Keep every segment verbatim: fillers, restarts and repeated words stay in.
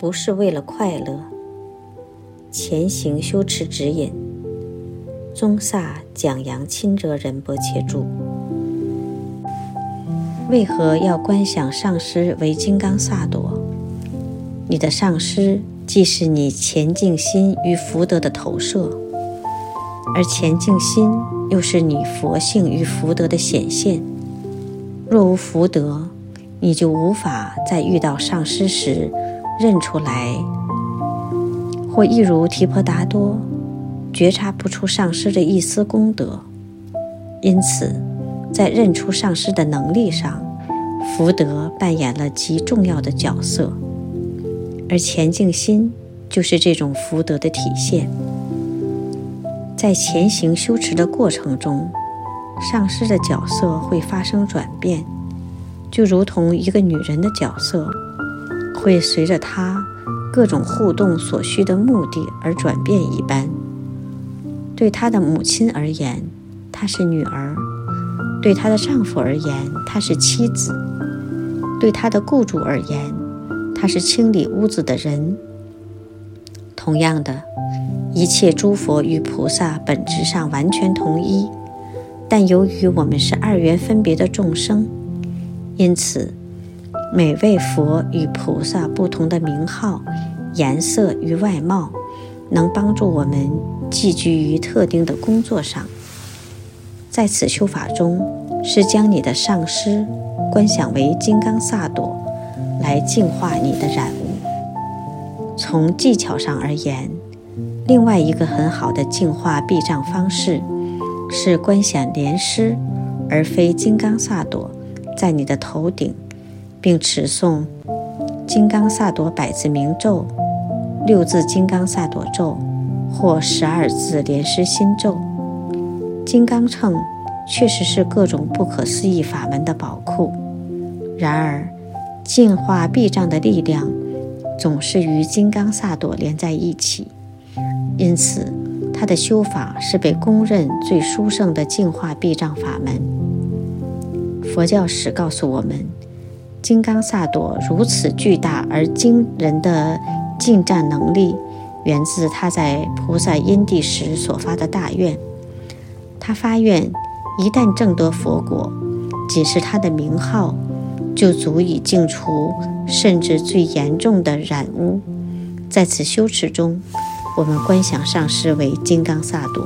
不是为了快乐。前行修持指引，宗萨讲扬钦哲仁波切著。为何要观想上师为金刚萨埵？你的上师既是你前进心与福德的投射，而前进心又是你佛性与福德的显现。若无福德，你就无法在遇到上师时认出来，或一如提婆达多觉察不出上师的一丝功德。因此在认出上师的能力上，福德扮演了极重要的角色，而前进心就是这种福德的体现。在前行修持的过程中，上师的角色会发生转变，就如同一个女人的角色会随着她各种互动所需的目的而转变一般。对她的母亲而言，她是女儿；对她的丈夫而言，她是妻子；对她的雇主而言，她是清理屋子的人。同样的，一切诸佛与菩萨本质上完全同一，但由于我们是二元分别的众生，因此每位佛与菩萨不同的名号、颜色与外貌，能帮助我们寄居于特定的工作上。在此修法中，是将你的上师观想为金刚萨埵，来净化你的染污。从技巧上而言，另外一个很好的净化避障方式是观想莲师，而非金刚萨埵，在你的头顶，并持诵金刚萨埵百字明咒、六字金刚萨埵咒或十二字莲师心咒。金刚秤确实是各种不可思议法门的宝库，然而净化避障的力量总是与金刚萨埵连在一起，因此它的修法是被公认最殊胜的净化避障法门。佛教史告诉我们，金刚萨埵如此巨大而惊人的尽占能力，源自他在菩萨因地时所发的大愿。他发愿，一旦证得佛果，仅是他的名号就足以净除甚至最严重的染污。在此修持中，我们观想上师为金刚萨埵。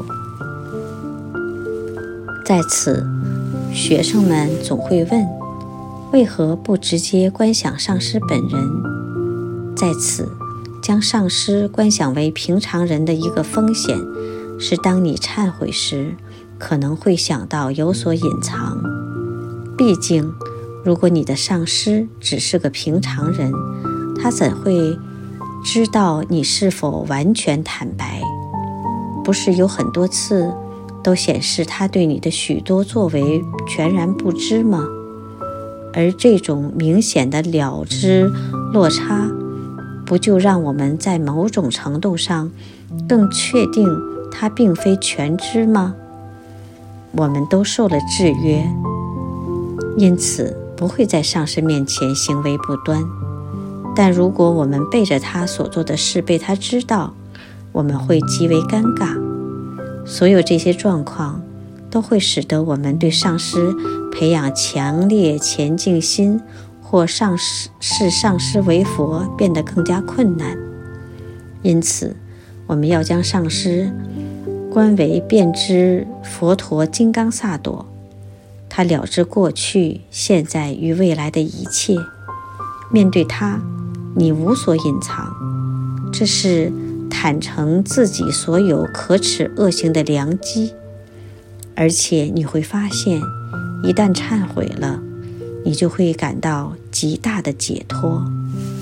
在此，学生们总会问，为何不直接观想上师本人？在此，将上师观想为平常人的一个风险是，当你忏悔时，可能会想到有所隐藏。毕竟，如果你的上师只是个平常人，他怎会知道你是否完全坦白？不是有很多次都显示他对你的许多作为全然不知吗？而这种明显的了知落差，不就让我们在某种程度上更确定他并非全知吗？我们都受了制约，因此不会在上师面前行为不端。但如果我们背着他所做的事被他知道，我们会极为尴尬。所有这些状况都会使得我们对上师培养强烈前进心，或上师视上师为佛变得更加困难。因此，我们要将上师观为遍知佛陀金刚萨埵，他了知过去、现在与未来的一切。面对他，你无所隐藏，这是坦诚自己所有可耻恶行的良机。而且你会发现，一旦忏悔了，你就会感到极大的解脱。